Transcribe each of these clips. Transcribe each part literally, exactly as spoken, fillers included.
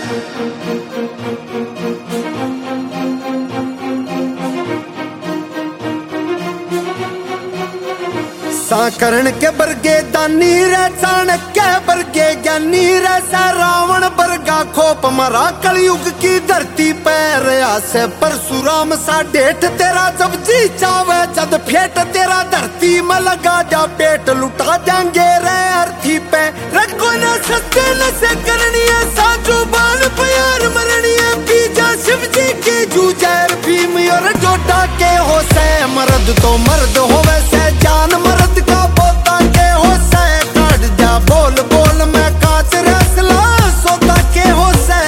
करण के बरगे दानी रे चाणक्य बरगे ज्ञानी रे सा रावण बरगा खोप मरा कलयुग की धरती पैर आसे परशुराम सा डेठ तेरा जब जी चावे जद फेट तेरा धरती में लगा जा पेट लुटा जाएंगे रे अर्थी पे रखो न सत्य न से करनी है साजो बाल प्यार मरनी है बीजा शिव जी की जूझैर भीम और जोटा के हो से मर्द तो मर्द हो वैसे जान मर्द का बोता के हो से काट जा बोल बोल मैं कांच रसला सोता के हो से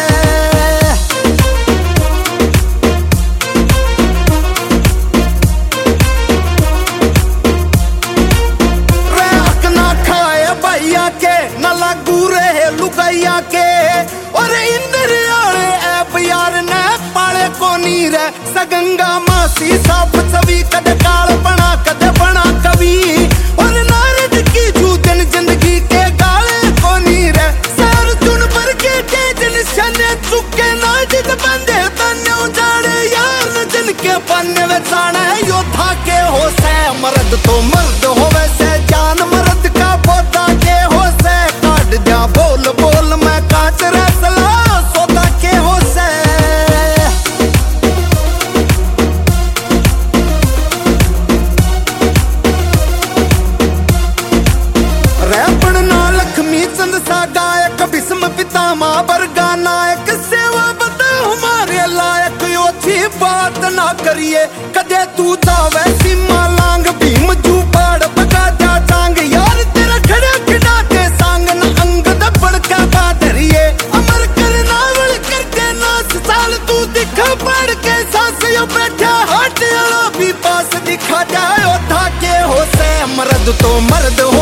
रे हक ना खाए भैया के न लागू रहे लुगाइया के और इंद्र आले ऐप यार ने पाले को नीर सगंगा मासी साफ छवि कद काल बना कद बना कवि और नारद की जूदन जिंदगी के गाले को नीर सर चुन पर के तेज निशाने चुके ना जित बंदे तन्ने उजाड़े यार न जिनके पन्ने में जाना है योद्धा के हो से मर्द तो मर्द हो वैसे जान मर्द का पोता के हो से काट जा बोल बोल मैं कांच रसला सोता के हो से रैपण ना लक्ष्मी चंद सा गायक भीष्म पितामह बरगा नायक सेवा बता हमारे लायक ओछी बात ना करिए कदे तू जावे सीमा लांग भीम जू पाड़ बगा जा चांग यार तेरा खड़ा खड़ा के सांग न अंग दबड़ का बाधरिए अमर करना वल करके नास साल तू दिखा पड़ के सांस यो बैठा हट आला भी पास दिखा जाए योद्धा के हो से मर्द तो मर्द हो